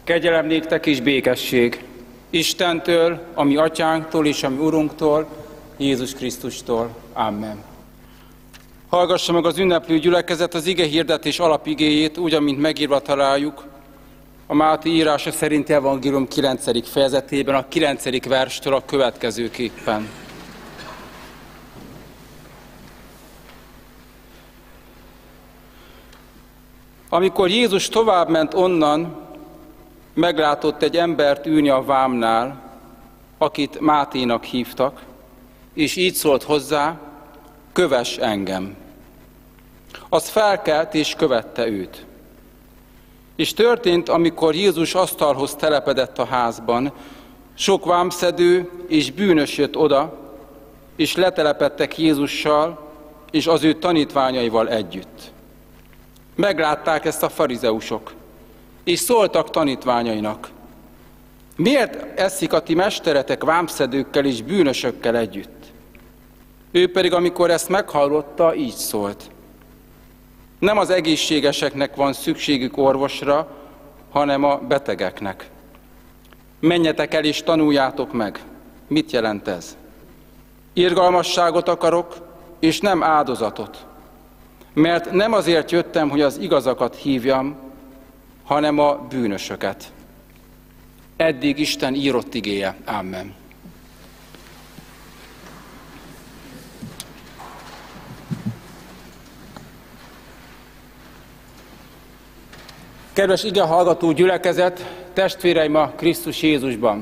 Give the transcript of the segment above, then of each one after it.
Kegyelem néktek és békesség Istentől, a mi atyánktól és a mi Urunktól, Jézus Krisztustól. Amen. Hallgassa meg az ünneplő gyülekezet az ige hirdetés alapigéjét, úgy, amint megírva találjuk a Máté írása szerinti evangélium 9. fejezetében, a 9. verstől a következőképpen. Amikor Jézus továbbment onnan, meglátott egy embert ülni a vámnál, akit Máténak hívtak, és így szólt hozzá: kövess engem. Az felkelt és követte őt. És történt, amikor Jézus asztalhoz telepedett a házban, sok vámszedő és bűnös jött oda, és letelepedtek Jézussal és az ő tanítványaival együtt. Meglátták ezt a farizeusok, és szóltak tanítványainak: miért eszik a ti mesteretek vámszedőkkel és bűnösökkel együtt? Ő pedig, amikor ezt meghallotta, így szólt: nem az egészségeseknek van szükségük orvosra, hanem a betegeknek. Menjetek el és tanuljátok meg. Mit jelent ez? Irgalmasságot akarok, és nem áldozatot. Mert nem azért jöttem, hogy az igazakat hívjam, hanem a bűnösöket. Eddig Isten írott igéje. Amen. Kedves igehallgató gyülekezet, testvéreim a Krisztus Jézusban!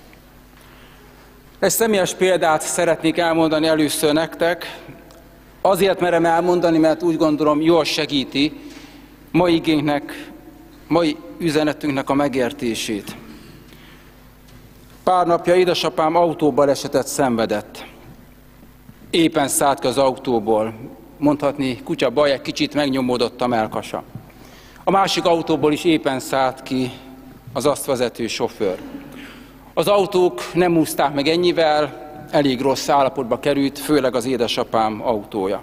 Egy személyes példát szeretnék elmondani először nektek. Azért merem elmondani, mert úgy gondolom, jól segíti mai üzenetünknek a megértését. Pár napja édesapám autóbalesetet szenvedett. Éppen szállt ki az autóból. Mondhatni, kutya baj, egy kicsit megnyomódott a mellkasa. A másik autóból is éppen szállt ki az azt vezető sofőr. Az autók nem úszták meg ennyivel, elég rossz állapotba került, főleg az édesapám autója.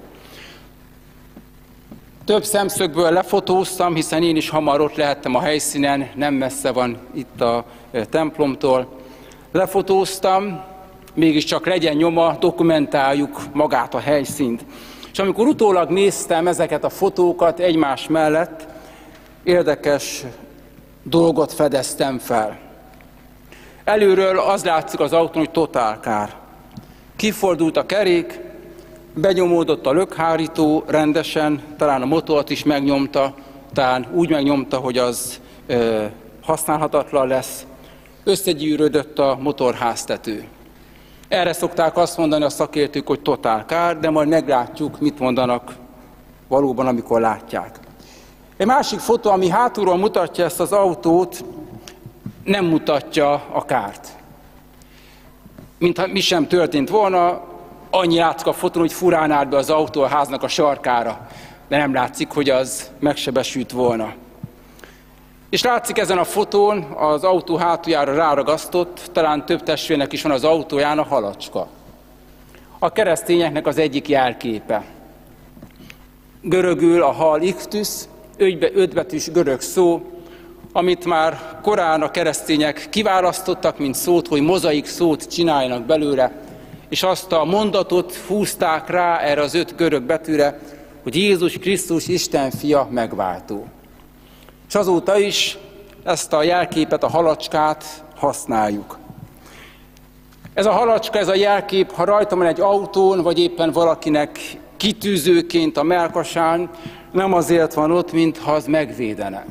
Több szemszögből lefotóztam, hiszen én is hamar ott lehettem a helyszínen, nem messze van itt a templomtól. Lefotóztam, mégiscsak legyen nyoma, dokumentáljuk magát a helyszínt. És amikor utólag néztem ezeket a fotókat egymás mellett, érdekes dolgot fedeztem fel. Előről az látszik az autón, hogy totálkár. Kifordult a kerék, benyomódott a lökhárító rendesen, talán a motort is megnyomta, talán úgy megnyomta, hogy az használhatatlan lesz. Összegyűrődött a motorháztető. Erre szokták azt mondani a szakértők, hogy totálkár, de majd meglátjuk, mit mondanak valóban, amikor látják. Egy másik fotó, ami hátulról mutatja ezt az autót, nem mutatja a kárt. Mintha mi sem történt volna, annyi látszik a fotón, hogy furán állt be az autó a háznak a sarkára, de nem látszik, hogy az megsebesült volna. És látszik ezen a fotón, az autó hátuljára ráragasztott, talán több testvérnek is van az autóján, a halacska. A keresztényeknek az egyik jelképe. Görögül a hal iktusz, ötbetűs görög szó, amit már korán a keresztények kiválasztottak, mint szót, hogy mozaik szót csináljanak belőle, és azt a mondatot húzták rá erre az 5 görög betűre, hogy Jézus Krisztus Isten fia, megváltó. És azóta is ezt a jelképet, a halacskát használjuk. Ez a halacska, ez a jelkép, ha rajta van egy autón, vagy éppen valakinek kitűzőként a mellkasán, nem azért van ott, mintha az megvédene.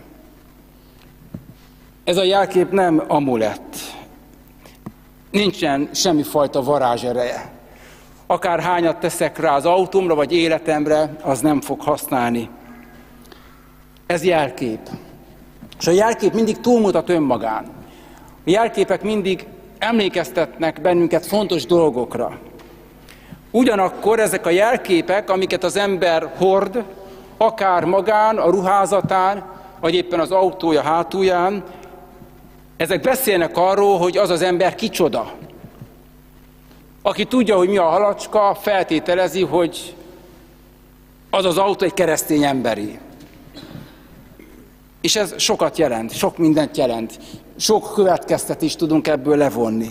Ez a jelkép nem amulett. Nincsen semmifajta varázsereje. Akár hányat teszek rá az autómra, vagy életemre, az nem fog használni. Ez jelkép. És a jelkép mindig túlmutat önmagán. A jelképek mindig emlékeztetnek bennünket fontos dolgokra. Ugyanakkor ezek a jelképek, amiket az ember hord, akár magán, a ruházatán, vagy éppen az autója hátulján, ezek beszélnek arról, hogy az az ember kicsoda. Aki tudja, hogy mi a halacska, feltételezi, hogy az az autó egy keresztény emberi. És ez sokat jelent, sok mindent jelent. Sok következtetést tudunk ebből levonni.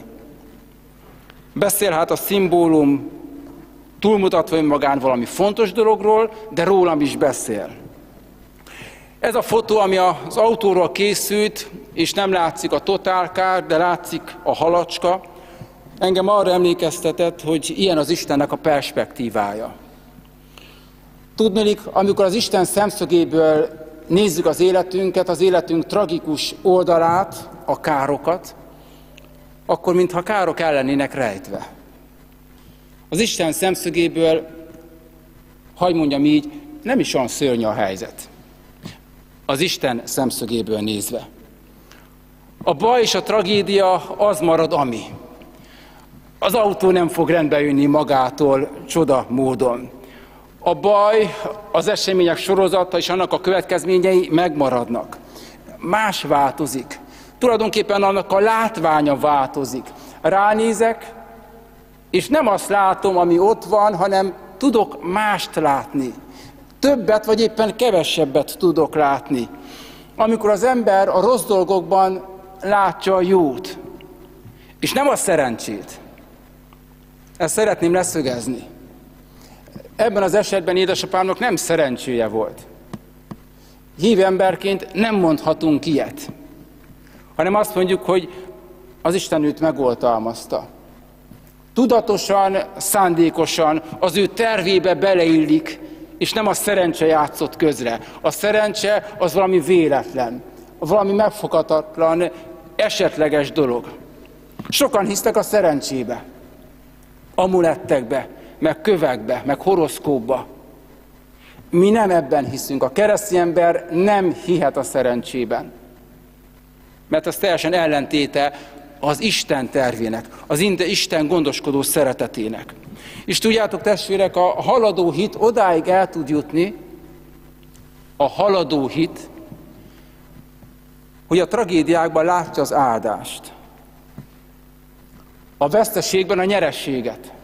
Beszél hát a szimbólum túlmutatva önmagán valami fontos dologról, de rólam is beszél. Ez a fotó, ami az autóról készült, és nem látszik a totálkár, de látszik a halacska, engem arra emlékeztetett, hogy ilyen az Istennek a perspektívája. Tudniillik, amikor az Isten szemszögéből nézzük az életünket, az életünk tragikus oldalát, a károkat, akkor mintha károk el lennének rejtve. Az Isten szemszögéből, hadd mondjam így, nem is olyan szörnyű a helyzet. Az Isten szemszögéből nézve. A baj és a tragédia az marad, ami. Az autó nem fog rendbe jönni magától csoda módon. A baj, az események sorozata és annak a következményei megmaradnak. Más változik. Tulajdonképpen annak a látványa változik. Ránézek, és nem azt látom, ami ott van, hanem tudok mást látni. Többet, vagy éppen kevesebbet tudok látni. Amikor az ember a rossz dolgokban látja a jót, és nem a szerencsét. Ezt szeretném leszögezni. Ebben az esetben édesapámnak nem szerencséje volt. Hív emberként nem mondhatunk ilyet, hanem azt mondjuk, hogy az Isten őt megoltalmazta. Tudatosan, szándékosan az ő tervébe beleillik, és nem a szerencse játszott közre. A szerencse az valami véletlen, valami megfoghatatlan, esetleges dolog. Sokan hisznek a szerencsébe, amulettekbe, meg kövekbe, meg horoszkópba. Mi nem ebben hiszünk. A keresztény ember nem hihet a szerencsében. Mert az teljesen ellentéte az Isten tervének, az Isten gondoskodó szeretetének. És tudjátok, testvérek, a haladó hit odáig el tud jutni, a haladó hit, hogy a tragédiákban látja az áldást. A veszteségben a nyerességet.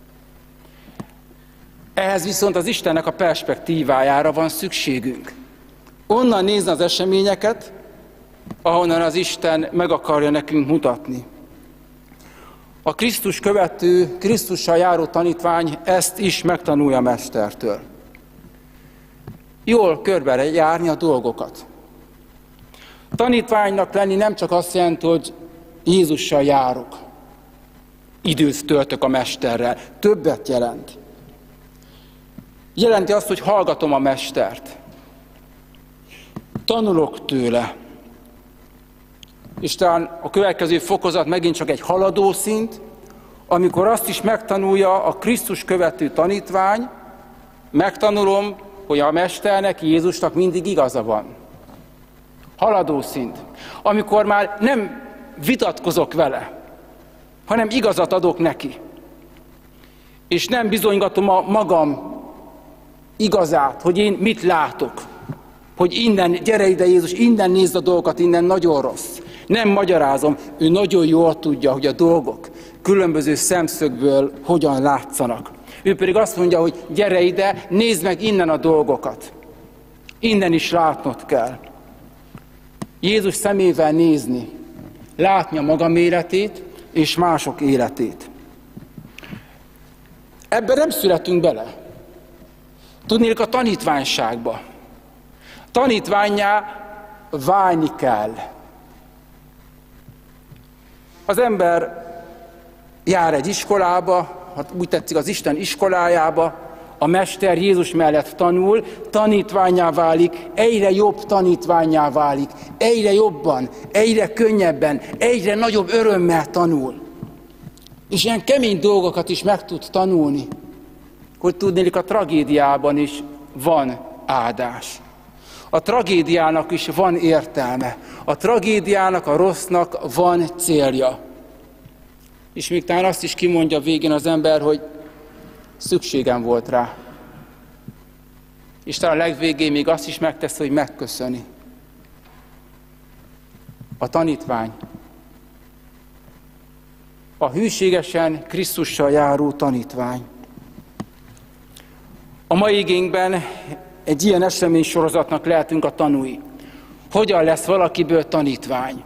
Ehhez viszont az Istennek a perspektívájára van szükségünk. Onnan nézni az eseményeket, ahonnan az Isten meg akarja nekünk mutatni. A Krisztus követő, Krisztussal járó tanítvány ezt is megtanulja a mestertől. Jól körbe járni a dolgokat. Tanítványnak lenni nem csak azt jelenti, hogy Jézussal járok, időt töltök a mesterrel, többet jelent. Jelenti azt, hogy hallgatom a mestert. Tanulok tőle. És talán a következő fokozat megint csak egy haladó szint, amikor azt is megtanulja a Krisztus követő tanítvány, megtanulom, hogy a mesternek, Jézusnak mindig igaza van. Haladó szint. Amikor már nem vitatkozok vele, hanem igazat adok neki. És nem bizonygatom a magam igazát, hogy én mit látok. Hogy innen, gyere ide Jézus, innen nézd a dolgokat, innen nagyon rossz. Nem magyarázom, ő nagyon jól tudja, hogy a dolgok különböző szemszögből hogyan látszanak. Ő pedig azt mondja, hogy gyere ide, nézd meg innen a dolgokat. Innen is látnod kell. Jézus szemével nézni, látni a magam életét és mások életét. Ebben nem születünk bele. Tudnék a tanítványságba. Tanítvánnyá válni kell. Az ember jár egy iskolába, hát úgy tetszik az Isten iskolájába, a mester Jézus mellett tanul, tanítvánnyá válik, egyre jobb tanítvánnyá válik, egyre jobban, egyre könnyebben, egyre nagyobb örömmel tanul. És ilyen kemény dolgokat is meg tud tanulni, hogy tudnélik, a tragédiában is van áldás. A tragédiának is van értelme. A tragédiának, a rossznak van célja. És még talán azt is kimondja végén az ember, hogy szükségem volt rá. És talán a legvégén még azt is megtesz, hogy megköszöni. A tanítvány. A hűségesen Krisztussal járó tanítvány. A mai igénkben egy ilyen eseménysorozatnak lehetünk a tanúi. Hogyan lesz valakiből tanítvány?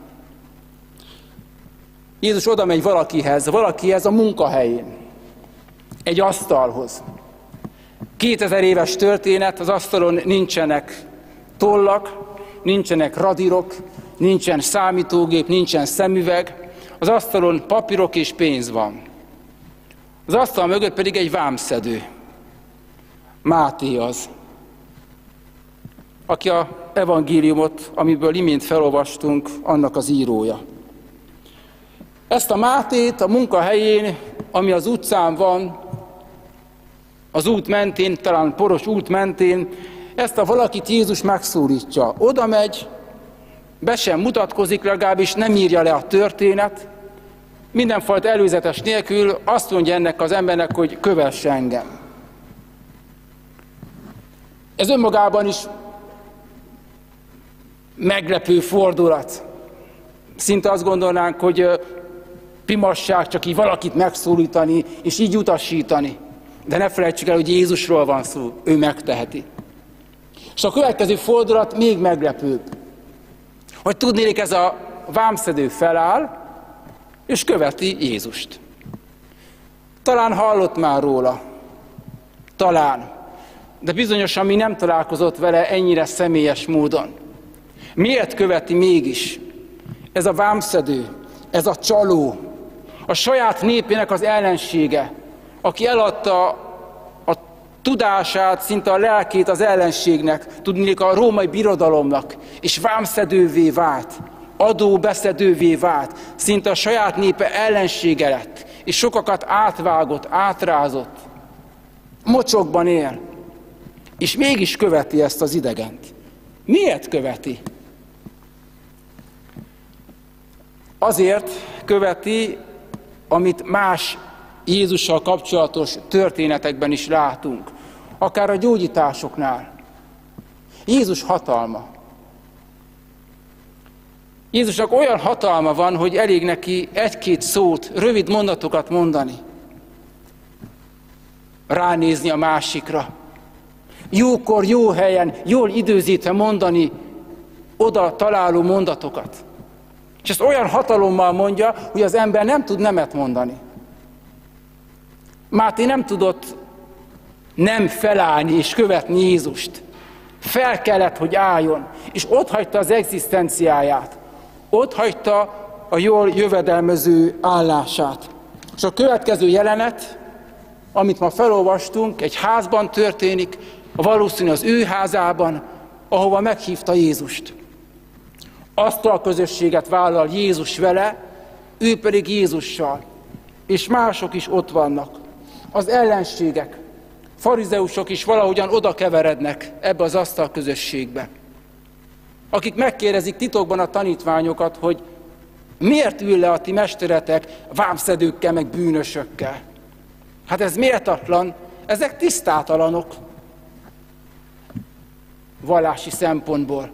Jézus oda megy valakihez a munkahelyén, egy asztalhoz. 2000 éves történet, az asztalon nincsenek tollak, nincsenek radírok, nincsen számítógép, nincsen szemüveg, az asztalon papírok és pénz van. Az asztal mögött pedig egy vámszedő. Máté az, aki az evangéliumot, amiből imént felolvastunk, annak az írója. Ezt a Mátét a munkahelyén, ami az utcán van, az út mentén, talán poros út mentén, ezt a valakit Jézus megszólítja. Oda megy, be sem mutatkozik, legalábbis nem írja le a történet, mindenfajta előzetes nélkül azt mondja ennek az embernek, hogy kövess engem. Ez önmagában is meglepő fordulat. Szinte azt gondolnánk, hogy pimasság csak így valakit megszólítani, és így utasítani. De ne felejtsük el, hogy Jézusról van szó, ő megteheti. És a következő fordulat még meglepőbb. Hogy tudnék, ez a vámszedő feláll, és követi Jézust. Talán hallott már róla. Talán. De bizonyosan mi nem találkozott vele ennyire személyes módon. Miért követi mégis ez a vámszedő, ez a csaló, a saját népének az ellensége, aki eladta a tudását, szinte a lelkét az ellenségnek, tudnék a római birodalomnak, és vámszedővé vált, adóbeszedővé vált, szinte a saját népe ellensége lett, és sokakat átvágott, átrázott, mocsokban él, és mégis követi ezt az idegent. Miért követi? Azért követi, amit más Jézussal kapcsolatos történetekben is látunk, akár a gyógyításoknál. Jézus hatalma. Jézusnak olyan hatalma van, hogy elég neki egy-két szót, rövid mondatokat mondani. Ránézni a másikra. Jókor, jó helyen, jól időzítve mondani oda találó mondatokat. És ezt olyan hatalommal mondja, hogy az ember nem tud nemet mondani. Máté nem tudott nem felállni és követni Jézust. Fel kellett, hogy álljon, és otthagyta az egzisztenciáját. Otthagyta a jól jövedelmező állását. És a következő jelenet, amit ma felolvastunk, egy házban történik, valószínűleg az ő házában, ahova meghívta Jézust. Asztalközösséget vállal Jézus vele, ő pedig Jézussal. És mások is ott vannak. Az ellenségek, farizeusok is valahogyan oda keverednek ebbe az asztalközösségbe. Akik megkérdezik titokban a tanítványokat, hogy miért ül le a ti mesteretek vámszedőkkel, meg bűnösökkel. Hát ez méltatlan, ezek tisztátalanok vallási szempontból.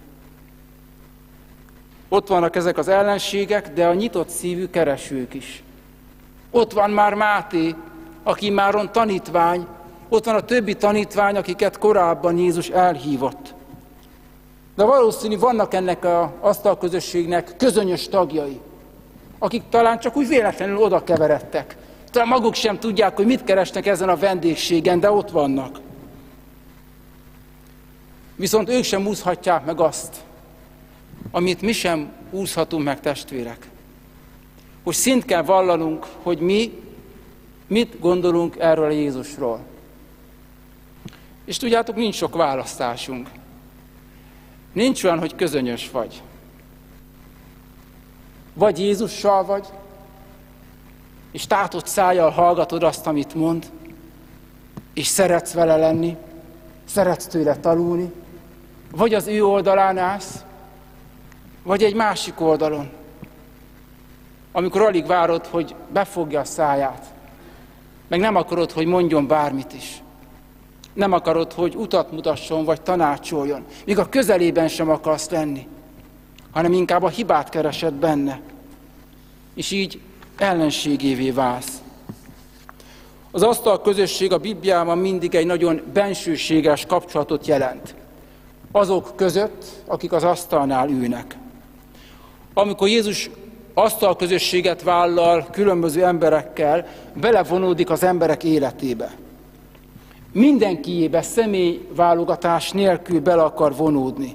Ott vannak ezek az ellenségek, de a nyitott szívű keresők is. Ott van már Máté, aki máron tanítvány, ott van a többi tanítvány, akiket korábban Jézus elhívott. De valószínű vannak ennek az asztalközösségnek közönyös tagjai, akik talán csak úgy véletlenül oda keveredtek. Talán maguk sem tudják, hogy mit keresnek ezen a vendégségen, de ott vannak. Viszont ők sem úszhatják meg azt, amit mi sem úszhatunk meg, testvérek. Hogy szint kell vallanunk, hogy mi mit gondolunk erről a Jézusról. És tudjátok, nincs sok választásunk. Nincs olyan, hogy közönyös vagy. Vagy Jézussal vagy, és tátott szájjal hallgatod azt, amit mond, és szeretsz vele lenni, szeretsz tőle tanulni, vagy az ő oldalán állsz, vagy egy másik oldalon, amikor alig várod, hogy befogja a száját, meg nem akarod, hogy mondjon bármit is. Nem akarod, hogy utat mutasson, vagy tanácsoljon. Még a közelében sem akarsz lenni, hanem inkább a hibát keresed benne. És így ellenségévé válsz. Az asztal közösség a Bibliában mindig egy nagyon bensőséges kapcsolatot jelent. azok között, akik az asztalnál ülnek. Amikor Jézus asztalközösséget vállal különböző emberekkel, belevonódik az emberek életébe. Mindenkiébe személyválogatás nélkül bele akar vonódni.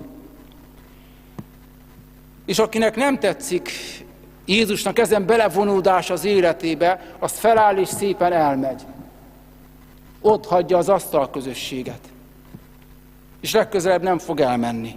És akinek nem tetszik Jézusnak ezen belevonódás az életébe, azt feláll és szépen elmegy. Ott hagyja az asztalközösséget. És legközelebb nem fog elmenni.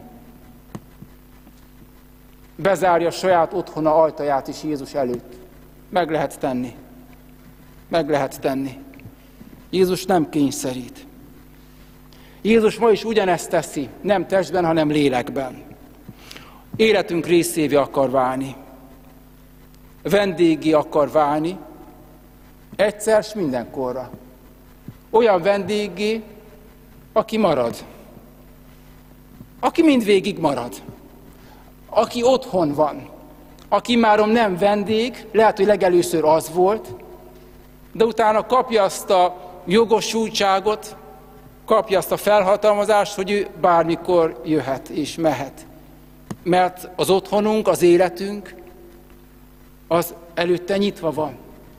Bezárja saját otthona ajtaját is Jézus előtt. Meg lehet tenni. Meg lehet tenni. Jézus nem kényszerít. Jézus ma is ugyanezt teszi, nem testben, hanem lélekben. Életünk részévé akar válni. Vendégé akar válni, egyszer s mindenkorra. Olyan vendégé, aki marad. Aki mindvégig marad. Aki otthon van. Aki immáron nem vendég, lehet, hogy legelőször az volt, de utána kapja azt a jogosultságot, kapja azt a felhatalmazást, hogy ő bármikor jöhet és mehet. Mert az otthonunk, az életünk, az előtte nyitva van.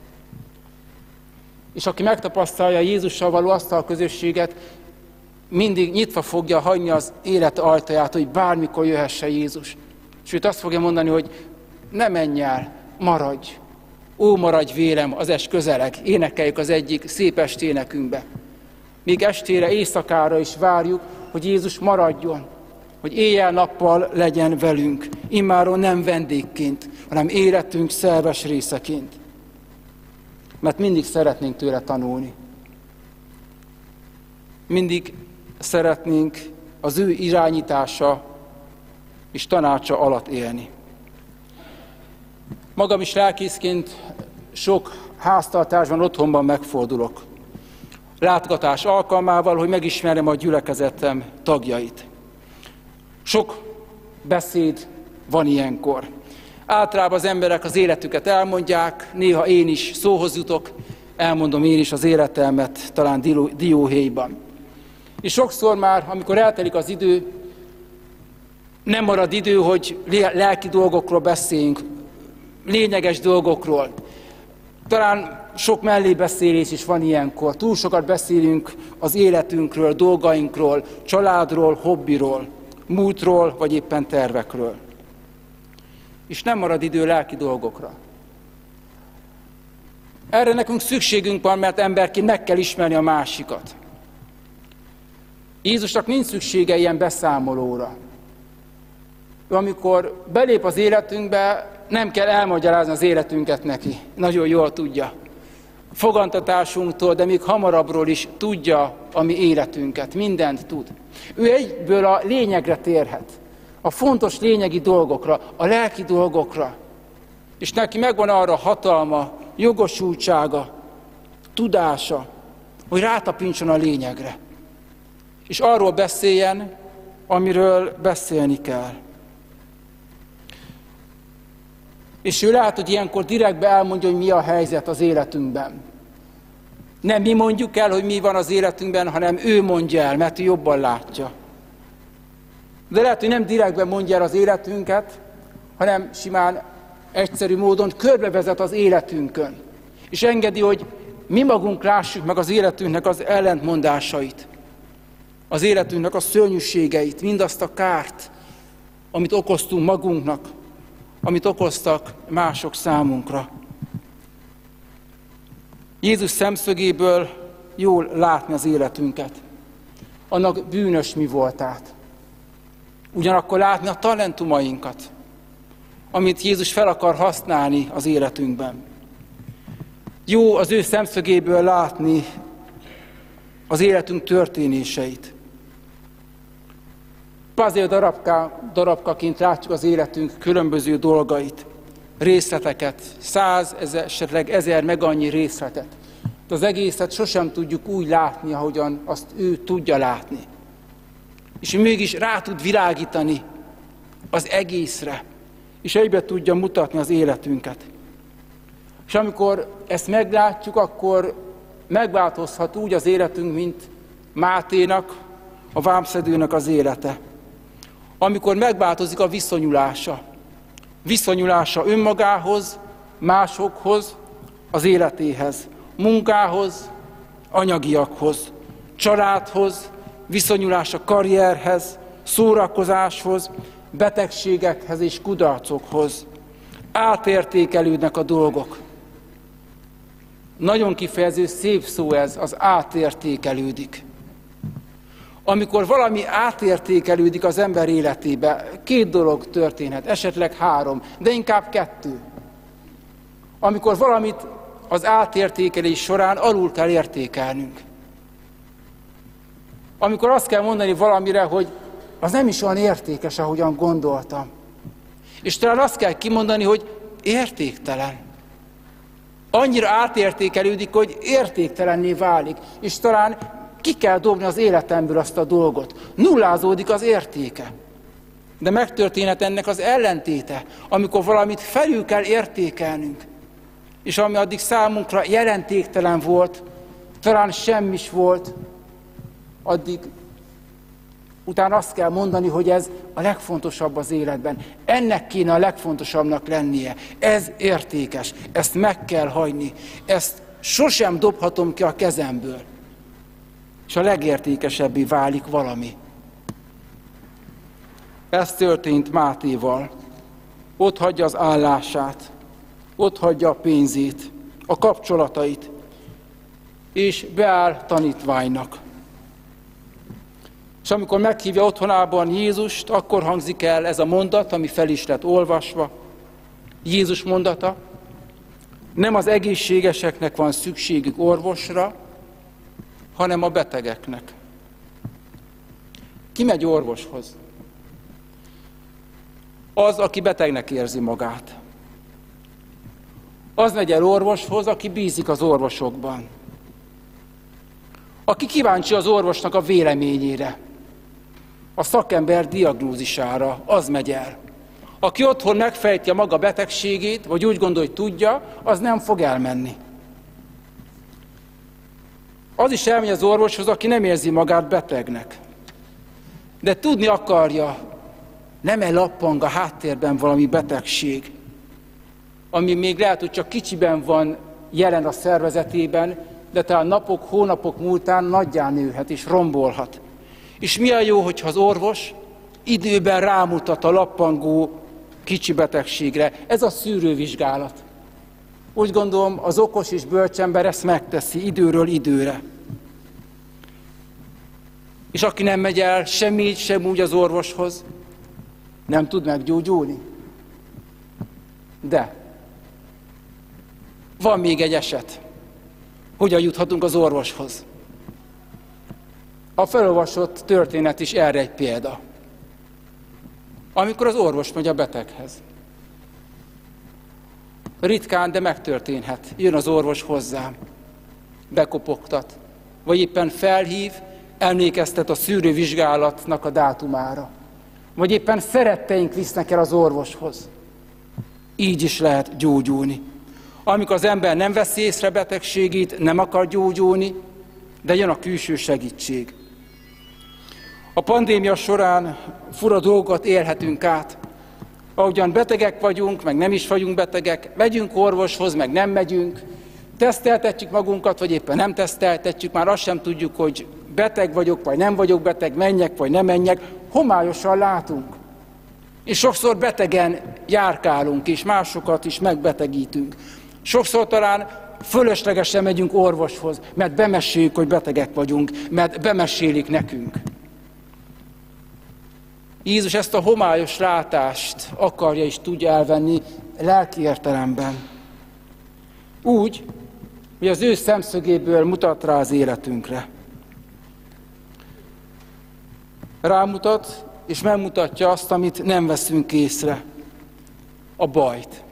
És aki megtapasztalja Jézussal való asztalközösséget, mindig nyitva fogja hagyni az élet ajtaját, hogy bármikor jöhesse Jézus. Sőt, azt fogja mondani, hogy ne menj el, maradj. Ó, maradj vélem, az est közeleg. Énekeljük az egyik szép esténekünkbe. Még estére, éjszakára is várjuk, hogy Jézus maradjon, hogy éjjel-nappal legyen velünk, immáron nem vendégként, hanem életünk szerves részeként. Mert mindig szeretnénk tőle tanulni. Mindig szeretnénk az ő irányítása és tanácsa alatt élni. Magam is lelkészként sok háztartásban, otthonban megfordulok. Látogatás alkalmával, hogy megismerjem a gyülekezetem tagjait. Sok beszéd van ilyenkor. Általában az emberek az életüket elmondják, néha én is szóhoz jutok, elmondom én is az életemet, talán dióhéjban. És sokszor már, amikor eltelik az idő, nem marad idő, hogy lelki dolgokról beszéljünk, lényeges dolgokról. Talán sok mellébeszélés is van ilyenkor. Túl sokat beszélünk az életünkről, dolgainkról, családról, hobbiról, múltról, vagy éppen tervekről. És nem marad idő lelki dolgokra. Erre nekünk szükségünk van, mert emberként meg kell ismerni a másikat. Jézusnak nincs szüksége ilyen beszámolóra. Ő amikor belép az életünkbe, nem kell elmagyarázni az életünket neki. Nagyon jól tudja. Fogantatásunktól, de még hamarabbról is tudja a mi életünket. Mindent tud. Ő egyből a lényegre térhet. A fontos lényegi dolgokra, a lelki dolgokra. És neki megvan arra hatalma, jogosultsága, tudása, hogy rátapintson a lényegre. És arról beszéljen, amiről beszélni kell. És ő lehet, hogy ilyenkor direktbe elmondja, hogy mi a helyzet az életünkben. Nem mi mondjuk el, hogy mi van az életünkben, hanem ő mondja el, mert ő jobban látja. De lehet, hogy nem direktben mondja el az életünket, hanem simán egyszerű módon körbevezet az életünkön. És engedi, hogy mi magunk lássuk meg az életünknek az ellentmondásait. Az életünknek a szörnyűségeit, mindazt a kárt, amit okoztunk magunknak, amit okoztak mások számunkra. Jézus szemszögéből jól látni az életünket, annak bűnös mi voltát. Ugyanakkor látni a talentumainkat, amit Jézus fel akar használni az életünkben. Jó az ő szemszögéből látni az életünk történéseit. Puzzle darabkaként látjuk az életünk különböző dolgait, részleteket, 100, esetleg 1000 meg annyi részletet. De az egészet sosem tudjuk úgy látni, ahogyan azt ő tudja látni. És mégis rá tud világítani az egészre, és egybe tudja mutatni az életünket. És amikor ezt meglátjuk, akkor megváltozhat úgy az életünk, mint Máténak, a vámszedőnek az élete. amikor megváltozik a viszonyulása. Viszonyulása önmagához, másokhoz, az életéhez, munkához, anyagiakhoz, családhoz, viszonyulása karrierhez, szórakozáshoz, betegségekhez és kudarcokhoz. Átértékelődnek a dolgok. Nagyon kifejező, szép szó ez, az átértékelődik. Amikor valami átértékelődik az ember életébe, 2 dolog történhet, esetleg 3, de inkább 2. Amikor valamit az átértékelés során alul kell értékelnünk. Amikor azt kell mondani valamire, hogy az nem is olyan értékes, ahogyan gondoltam. És talán azt kell kimondani, hogy értéktelen. Annyira átértékelődik, hogy értéktelenné válik, és talán ki kell dobni az életemből azt a dolgot. Nullázódik az értéke. De megtörténhet ennek az ellentéte, amikor valamit felül kell értékelnünk, és ami addig számunkra jelentéktelen volt, talán semmis volt, addig utána azt kell mondani, hogy ez a legfontosabb az életben. Ennek kéne a legfontosabbnak lennie. Ez értékes, ezt meg kell hagyni, ezt sosem dobhatom ki a kezemből. És a legértékesebbé válik valami. Ez történt Mátéval. Ott hagyja az állását, ott hagyja a pénzét, a kapcsolatait, és beáll tanítványnak. És amikor meghívja otthonában Jézust, akkor hangzik el ez a mondat, ami fel is lett olvasva. Jézus mondata: nem az egészségeseknek van szükségük orvosra, hanem a betegeknek. Ki megy orvoshoz? Az, aki betegnek érzi magát. Az megy el orvoshoz, aki bízik az orvosokban. Aki kíváncsi az orvosnak a véleményére, a szakember diagnózisára, az megy el. Aki otthon megfejti a maga betegségét, vagy úgy gondolja, hogy tudja, az nem fog elmenni. Az is elmegy az orvoshoz, aki nem érzi magát betegnek. De tudni akarja, nem lappang a háttérben valami betegség, ami még lehet, hogy csak kicsiben van jelen a szervezetében, de talán napok, hónapok múltán nagyjá nőhet és rombolhat. És mi a jó, hogyha az orvos időben rámutat a lappangó kicsi betegségre? Ez a szűrővizsgálat. Úgy gondolom, az okos és bölcs ember ezt megteszi időről időre. És aki nem megy el sem így, sem úgy az orvoshoz, nem tud meggyógyulni. De van még egy eset. Hogyan juthatunk az orvoshoz? A felolvasott történet is erre egy példa. Amikor az orvos megy a beteghez. Ritkán, de megtörténhet. Jön az orvos hozzám, bekopogtat, vagy éppen felhív, emlékeztet a szűrővizsgálatnak a dátumára. Vagy éppen szeretteink visznek el az orvoshoz. Így is lehet gyógyulni. Amikor az ember nem veszi észre betegségét, nem akar gyógyulni, de jön a külső segítség. A pandémia során fura dolgokat élhetünk át. Ahogyan betegek vagyunk, meg nem is vagyunk betegek, megyünk orvoshoz, meg nem megyünk, teszteltetjük magunkat, vagy éppen nem teszteltetjük, már azt sem tudjuk, hogy beteg vagyok, vagy nem vagyok beteg, menjek, vagy nem menjek, homályosan látunk. És sokszor betegen járkálunk, és másokat is megbetegítünk. Sokszor talán fölöslegesen megyünk orvoshoz, mert bemeséljük, hogy betegek vagyunk, mert bemesélik nekünk. Jézus ezt a homályos látást akarja és tudja elvenni lelki értelemben. Úgy, hogy az ő szemszögéből mutat rá az életünkre. Rámutat, és megmutatja azt, amit nem veszünk észre, a bajt.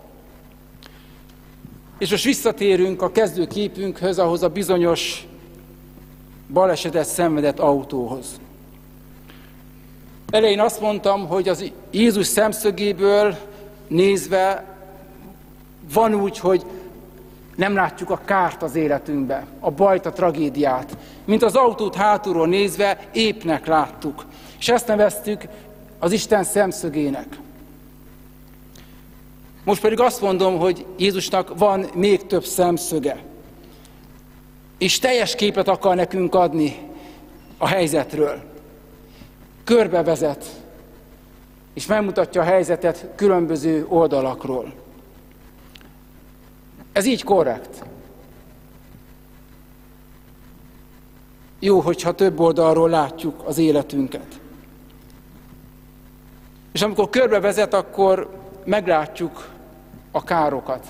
És most visszatérünk a kezdőképünkhöz, ahhoz a bizonyos balesetet szenvedett autóhoz. Elején azt mondtam, hogy az Jézus szemszögéből nézve van úgy, hogy nem látjuk a kárt az életünkbe, a bajt, a tragédiát. Mint az autót hátulról nézve, épnek láttuk. És ezt neveztük az Isten szemszögének. Most pedig azt mondom, hogy Jézusnak van még több szemszöge, és teljes képet akar nekünk adni a helyzetről. Körbevezet, és megmutatja a helyzetet különböző oldalakról. Ez így korrekt. Jó, hogyha több oldalról látjuk az életünket. És amikor körbevezet, akkor meglátjuk a károkat.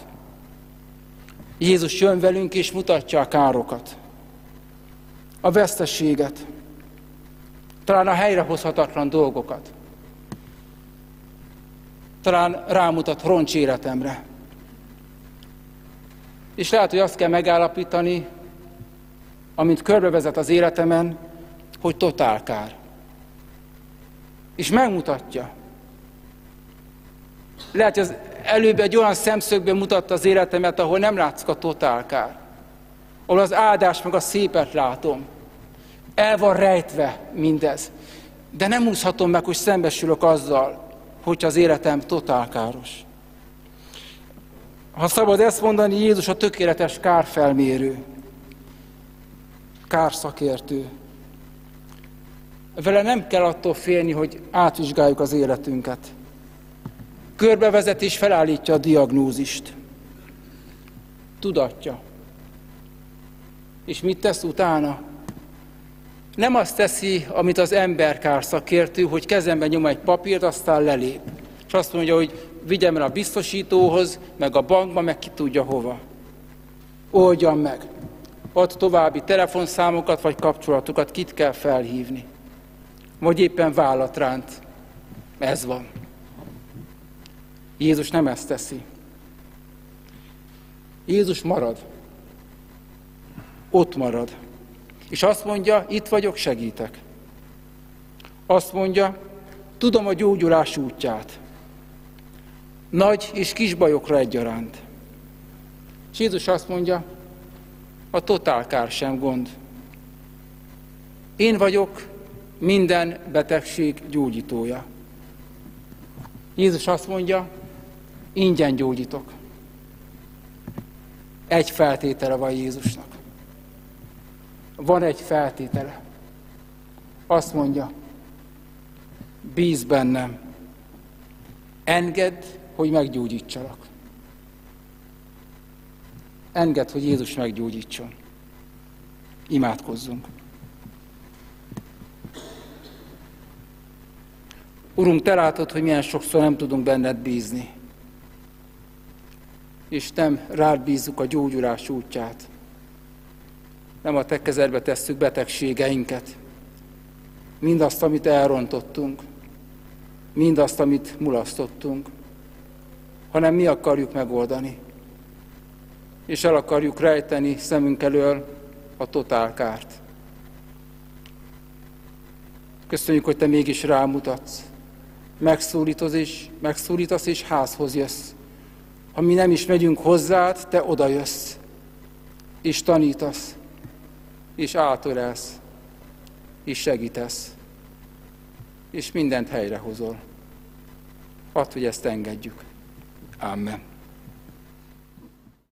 Jézus jön velünk és mutatja a károkat, a veszteséget, talán a helyrehozhatatlan dolgokat. Talán rámutat roncs életemre. És lehet, hogy azt kell megállapítani, amint körbevezet az életemen, hogy totál kár. És megmutatja. Lehet, hogy az előbb egy olyan szemszögben mutatta az életemet, ahol nem látszik a totál kár. Ahol az áldás meg a szépet látom. El van rejtve mindez. De nem úszhatom meg, hogy szembesülök azzal, hogy az életem totál káros. Ha szabad ezt mondani, Jézus a tökéletes kárfelmérő, kárszakértő. Vele nem kell attól félni, hogy átvizsgáljuk az életünket. Körbevezet és felállítja a diagnózist. Tudatja. És mit tesz utána? Nem azt teszi, amit az ember kárszakértő, hogy kezembe nyom egy papírt, aztán lelép. És azt mondja, hogy vigyem el a biztosítóhoz, meg a bankba, meg ki tudja hova. Oldjam meg. Ad további telefonszámokat vagy kapcsolatokat, kit kell felhívni. Vagy éppen vállat ránt. Ez van. Jézus nem ezt teszi. Jézus marad. Ott marad. És azt mondja, itt vagyok, segítek. Azt mondja, tudom a gyógyulás útját. Nagy és kis bajokra egyaránt. És Jézus azt mondja, a totál kár sem gond. Én vagyok minden betegség gyógyítója. Jézus azt mondja, ingyen gyógyítok. Egy feltétele van Jézusnak. Van egy feltétele. Azt mondja, bízz bennem. Engedd, hogy meggyógyítsalak. Engedd, hogy Jézus meggyógyítson. Imádkozzunk. Urunk, Te látod, hogy milyen sokszor nem tudunk benned bízni. És nem rád bízzuk a gyógyulás útját. Nem a Te kezedbe tesszük betegségeinket. Mindazt, amit elrontottunk. Mindazt, amit mulasztottunk. Hanem mi akarjuk megoldani. És el akarjuk rejteni szemünk elől a totál kárt. Köszönjük, hogy Te mégis rámutatsz. Megszólítasz és házhoz jössz. Ha mi nem is megyünk hozzád, Te oda jössz. És tanítasz. És átölelsz. És segítesz. És mindent helyrehozol. Add, hogy ezt engedjük. Amen.